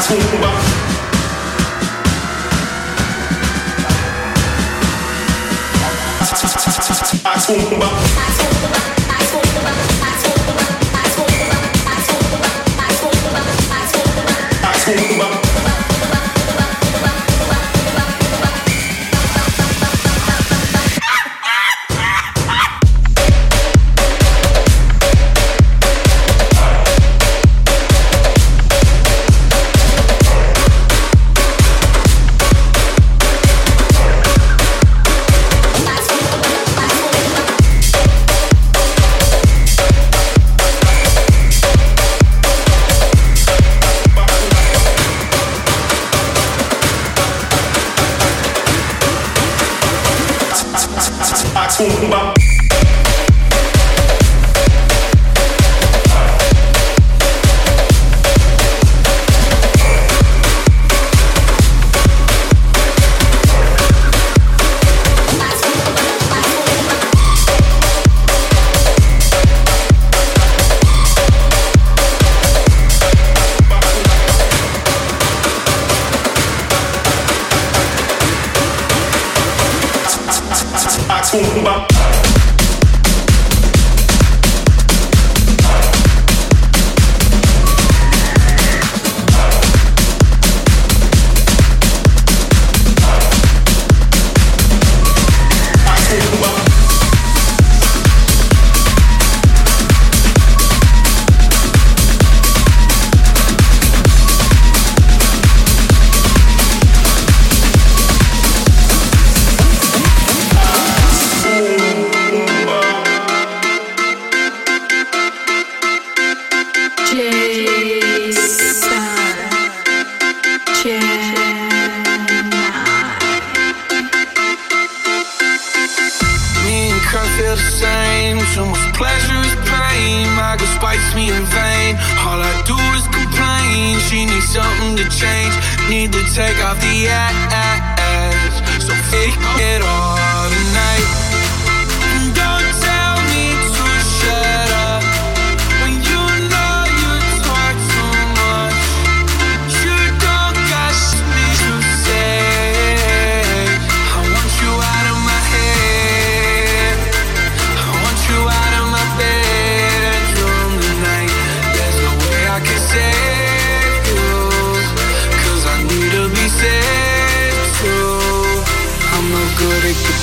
good at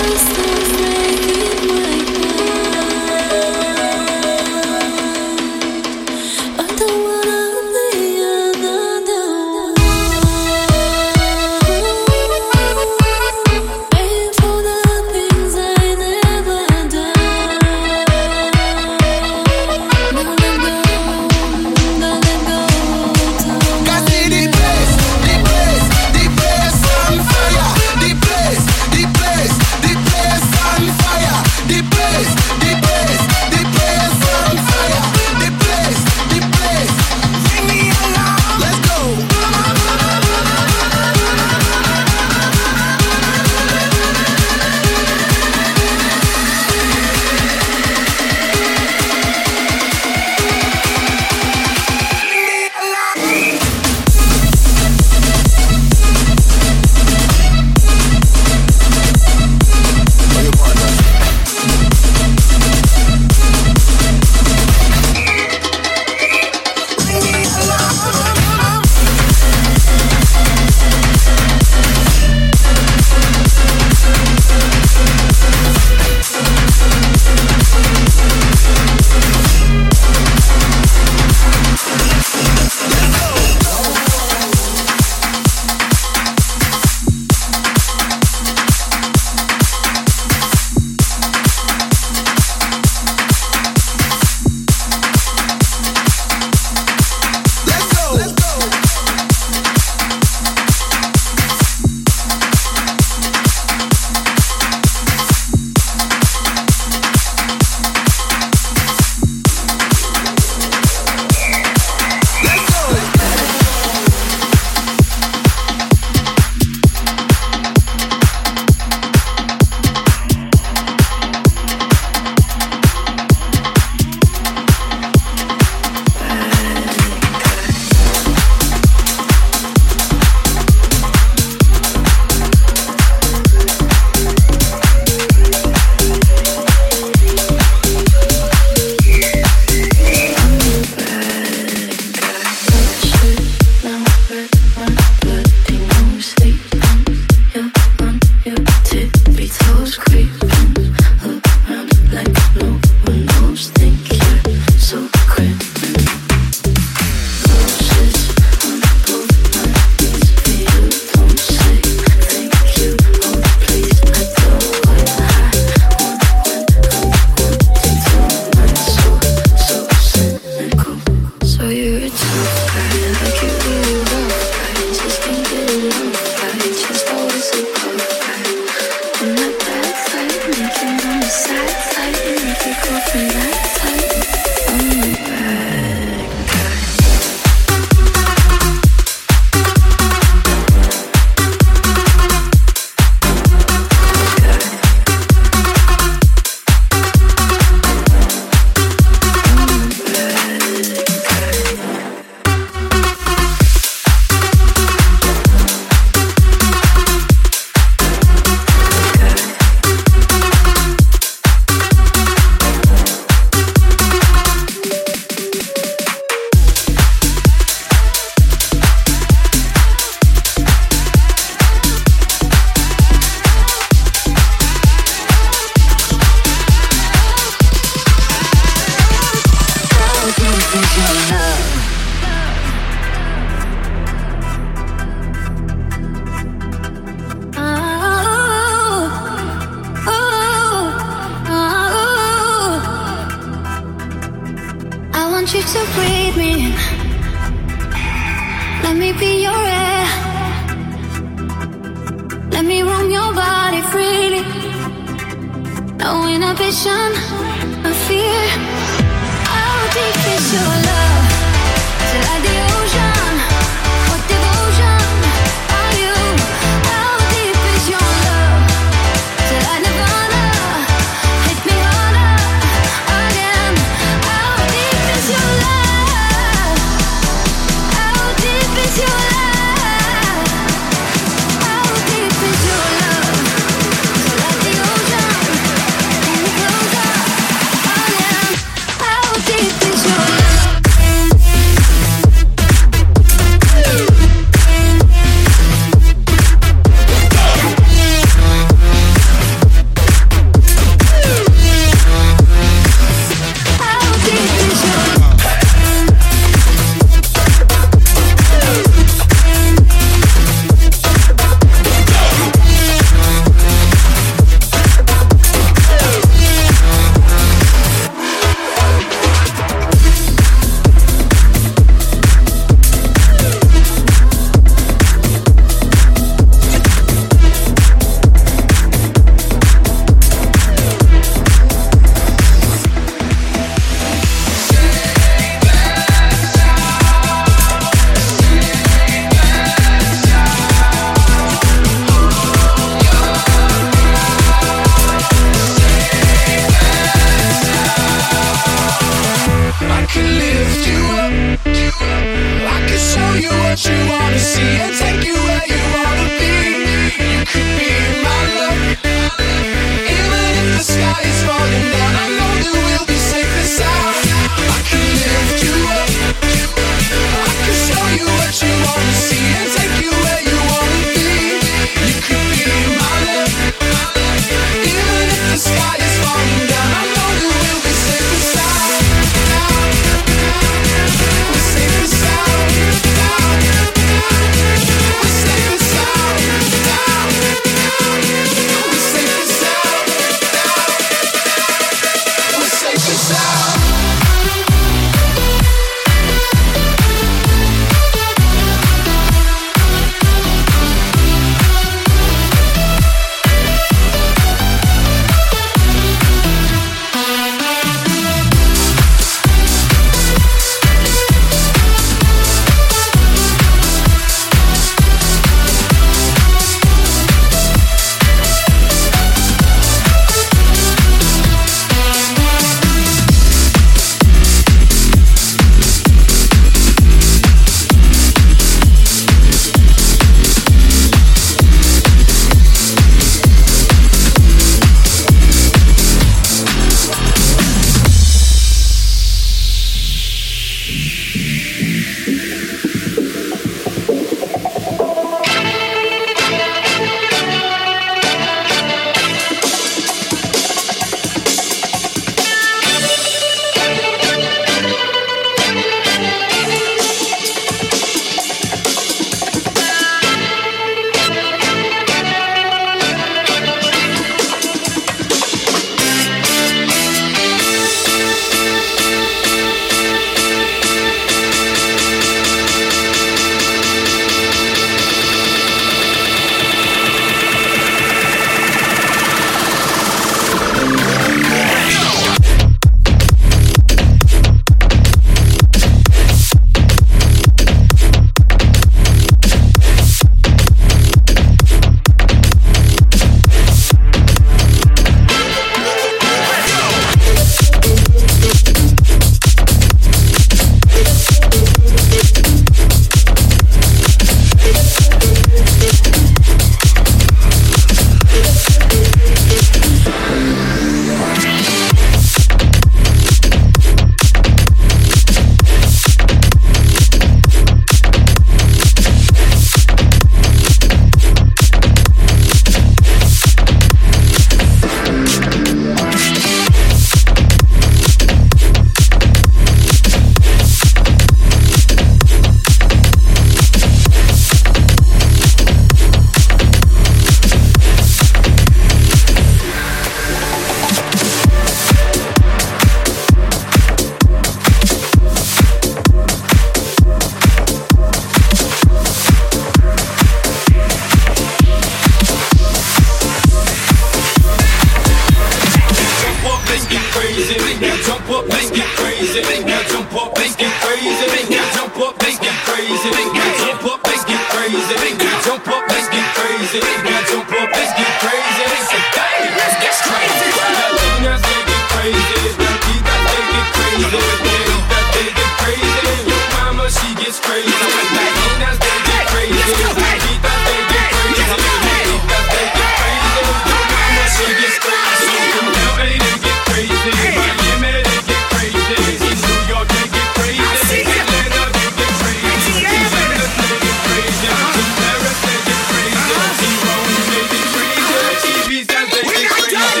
Now jump up, let's get crazy. Now jump up, let's get crazy. Now jump up, let's get crazy. Now jump up, let's get crazy. Now jump up, let's get crazy. Now jump up, let's get crazy. Say, hey, let's get crazy. Latinas, they get crazy. Latinas, they get crazy. Latinas, they get crazy. Your mama, she gets crazy. Latinas, they get crazy. Latinas, they get crazy. Latinas, they get crazy. Your mama, she gets crazy. From LA, they get crazy. Miami, they get crazy. New York, they get crazy. Atlanta, they get crazy. Vegas, they get crazy. Paris, they get crazy. Rome, they get crazy. Ibiza, they get crazy.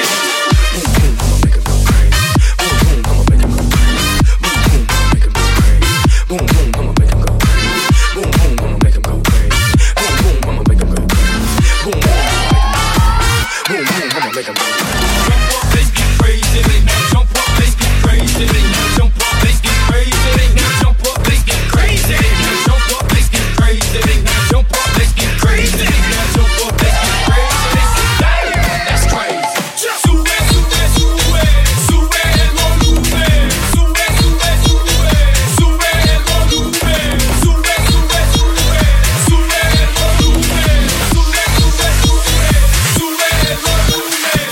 Boom, boom, I'ma make 'em go crazy. Boom, boom, I'ma make 'em go crazy. Boom, boom, I'ma make 'em go crazy. Boom, boom, boom, boom, I'ma make 'em go crazy. Jump up, let's get crazy. Now jump up, let's get crazy. Now jump up, let's get crazy. Now jump up, let's get crazy. Now jump up, let's get crazy. Now jump up, let's get crazy. Now jump up, let's get crazy. Damn, that's crazy. Sube, sube, sube, sube el volumen. Sube, sube, sube, sube el volumen. Sube, sube, sube, sube el volumen. Sube, sube, sube, sube el volumen.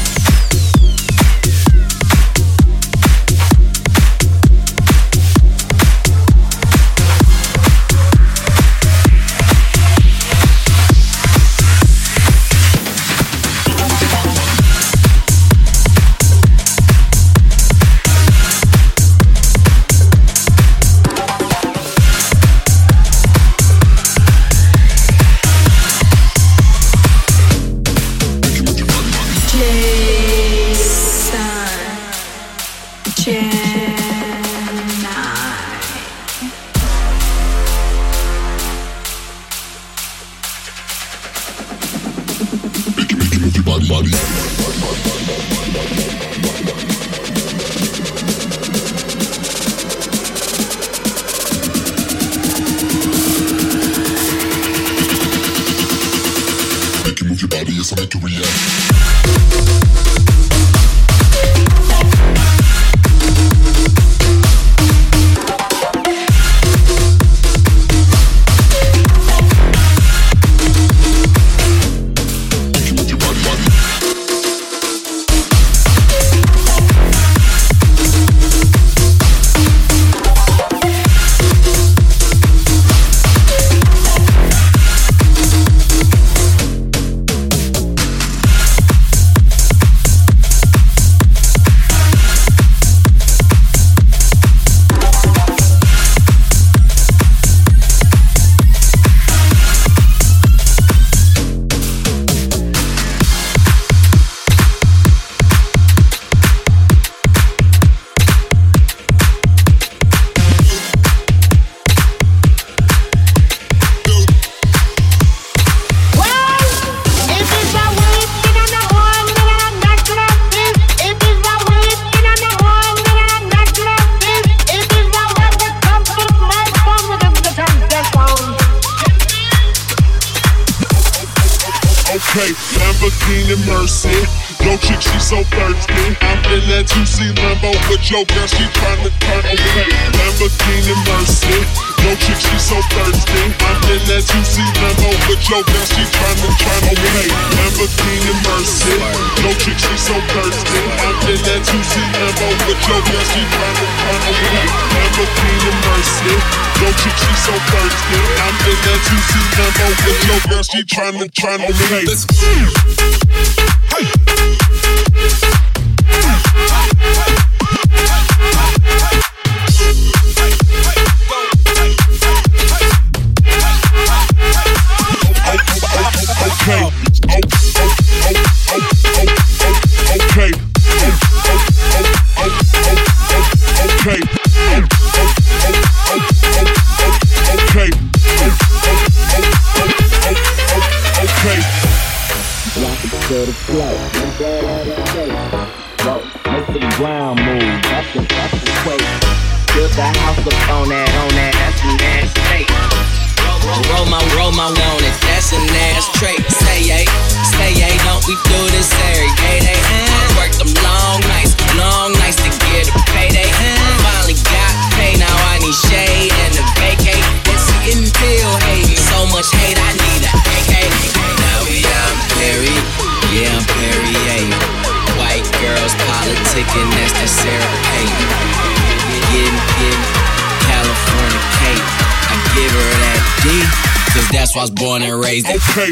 Okay, Lamborghini Mercy. Yo chick, she so thirsty. I'm in that 2C Lambo with your girl, she tryna turn. Okay, Lamborghini Mercy. Yo chick, she so thirsty. I'm in that 2C Lambo with your girl, she tryna turn. Okay, Lamborghini Mercy. Yo chick, she so thirsty. I'm in that 2C Lambo with your girl, she tryna turn. Okay, Lamborghini Mercy. Yo chick, she so thirsty. I'm in that 2C Lambo with your girl, she tryna turn. Okay. Hey. To the flow, make the ground move. That's the quake. Build the house up on that. That's an ass trait. Roll my on it. That's an ass trait. Say yay, don't we do this every day? They work them long nights to get finesse that Sarah Payton. Getting California cake. I give her that D, cause that's why I was born and raised in. Okay.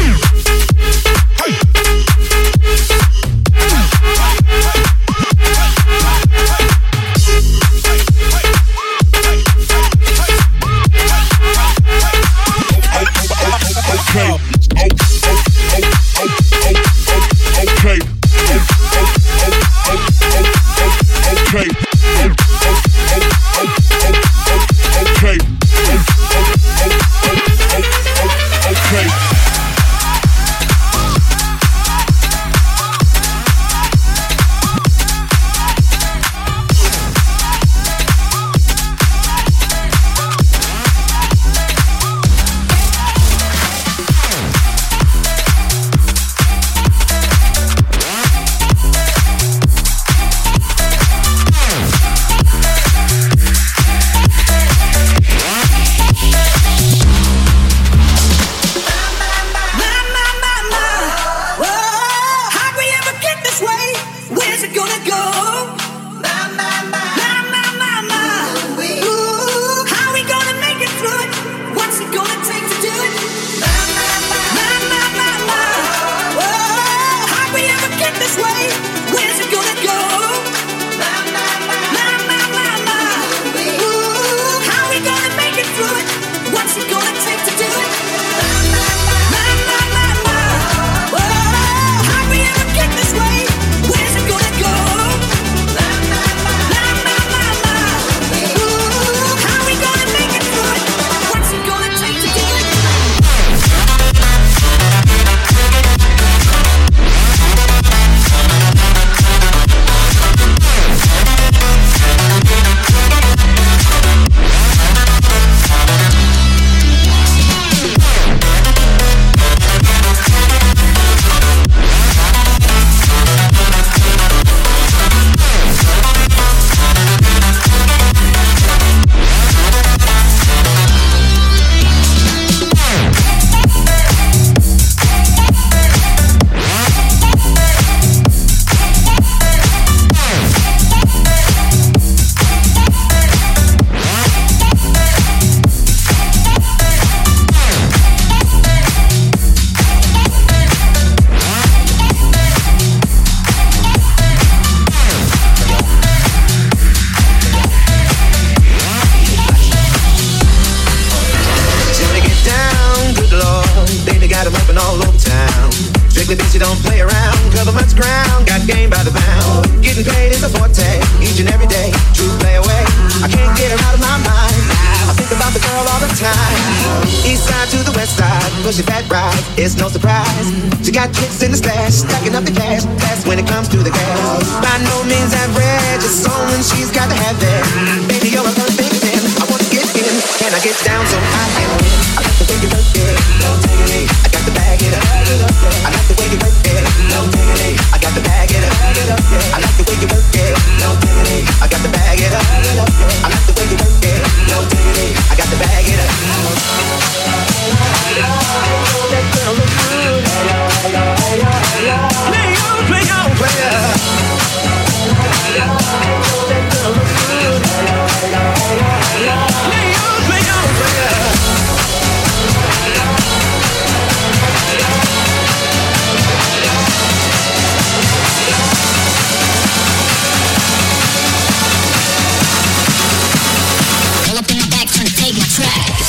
It's no surprise. She got tricks in the stash, stacking up the cash. That's when it comes to the gas. By no means average, it's someone she's got to have there. Baby, you're a perfect 10. I want to get in. Can I get down so I can win? I like the way you work it. No diggity. I got to bag it up. I like the way you work it. No diggity. I got to bag it up. I like the way you work it. No diggity. I got to bag it up. I like the way you work it. No diggity. I got to bag it up. That girl look good. Play on, play on, player. That girl look good. Play on, player. Pull up in the back, trying to take my track.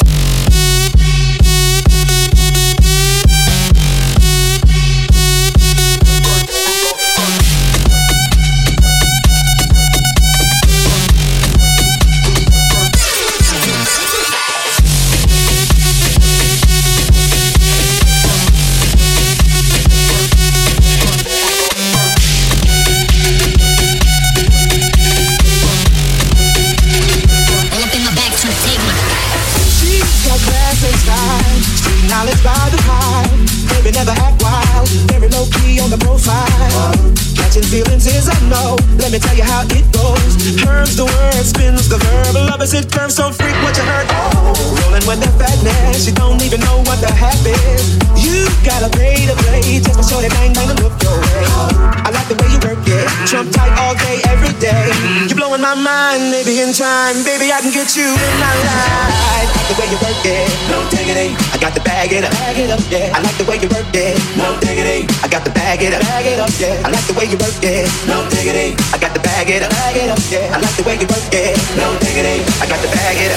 Knowledge by the high, baby never act wild. Very low key on the profile. Catching feelings is a no. Let me tell you how it goes. Herbs the word, spins the verb. Love is it curve, so freak what you heard. Oh, rolling with that fatness, you don't even know what the half is. You gotta pay to play, just to show that bang bang and look your way. I like the way you work it, Trump tight all day, every day. You're blowing my mind, maybe in time, baby I can get you in my life. The way you work it, no diggity. I got to bag it up, yeah. I like the way you work it, no diggity. I got to bag it up, yeah. I like the way you work it, no diggity. I got to bag it up, yeah. I like the way you work it, no diggity. I got to bag it up.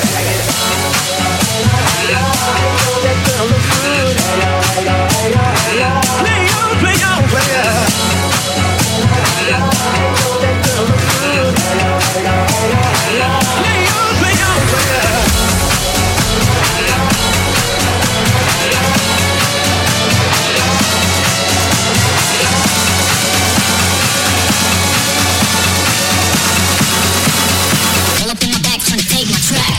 That girl looks good. Play on, play on, play on. That girl looks good. Play on, play on, play on. Pull up in the back, trying to take my track.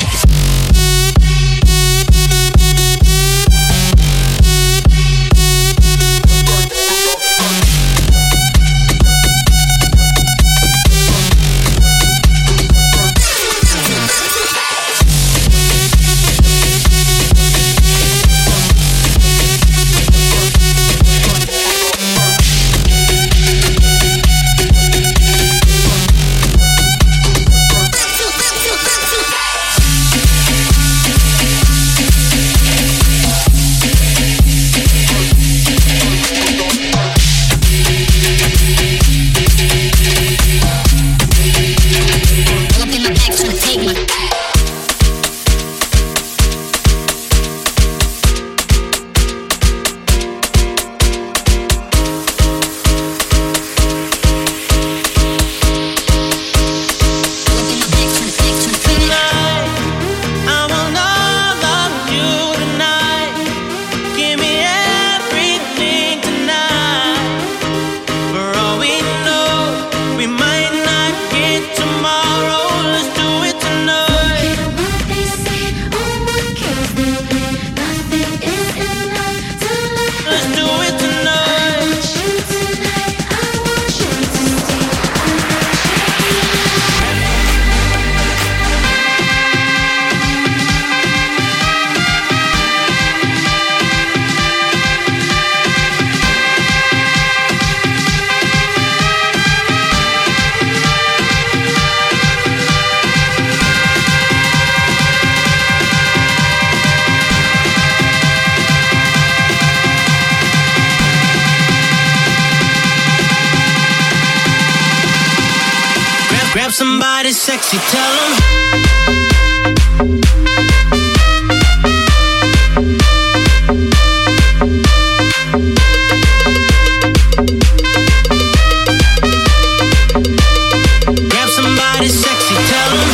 Grab somebody sexy, tell them. Grab somebody sexy, tell them.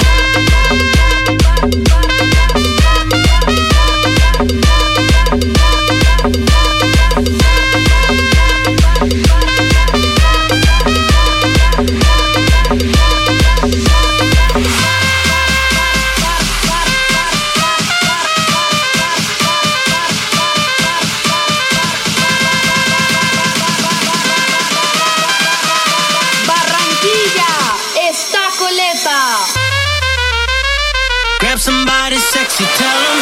Grab somebody sexy, tell them.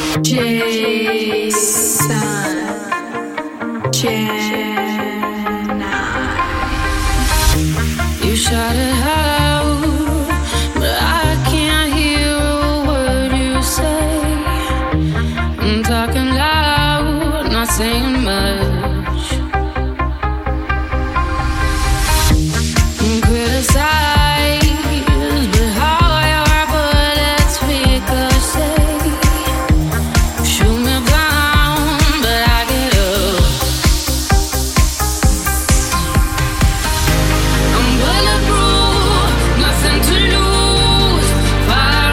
You shout it out, but I can't hear a word you say. I'm talking loud, not saying much. Criticize, but how your bullets ricochet. Shoot me down, but I get up. I'm bulletproof, nothing to lose. Far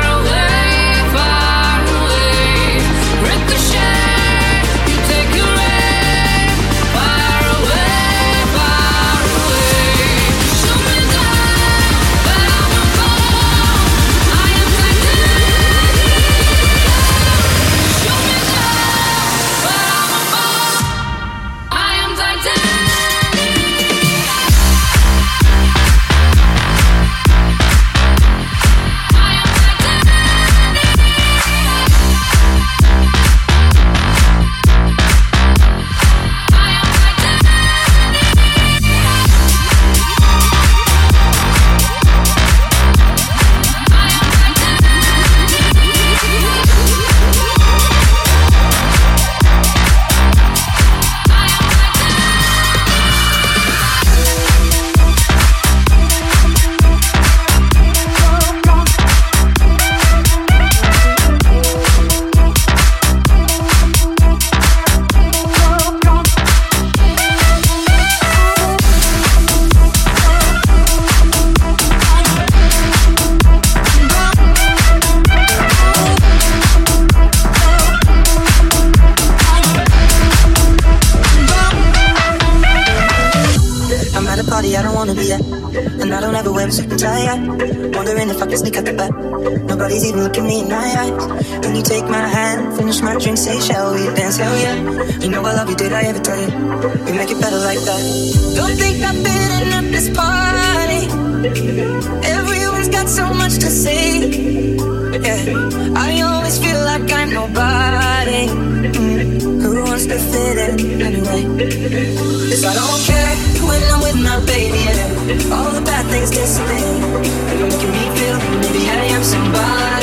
away, ricochet. You take your aim, far away. Shoot me down, but I won't fall. I am titanium. Shoot me down, but I won't fall. I am titanium. I'm at a party I don't wanna be at, and I don't ever wear a suit and tie. Wondering if I can sneak out the back. Nobody's even looking me in my eyes. Can you take my hand, finish my drink, say shall we dance? Hell yeah. You know I love you, did I ever tell you? We make it better like that. Don't think I'm fitting at this party. Everyone's got so much to say. Yeah, I always feel like I'm nobody. Who wants to fit in anyway? 'Cause I don't care when I'm with my baby, yeah. All the bad things disappear, and you're making me feel maybe I am somebody.